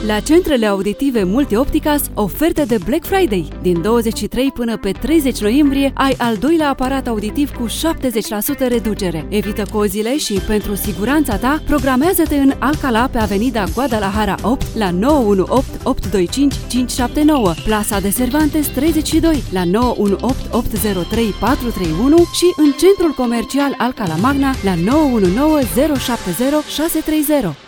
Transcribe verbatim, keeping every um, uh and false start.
La centrele auditive Multiopticas, oferte de Black Friday. Din douăzeci și trei până pe treizeci noiembrie ai al doilea aparat auditiv cu șaptezeci la sută reducere. Evită cozile și, pentru siguranța ta, programează-te în Alcalá pe Avenida Guadalajara opt la nouă unu opt opt doi cinci cinci șapte nouă, Plaza de Cervantes treizeci și doi la nouă unu opt opt zero trei patru trei unu și în centrul comercial Alcalá Magna la nouă unu nouă zero șapte zero șase trei zero.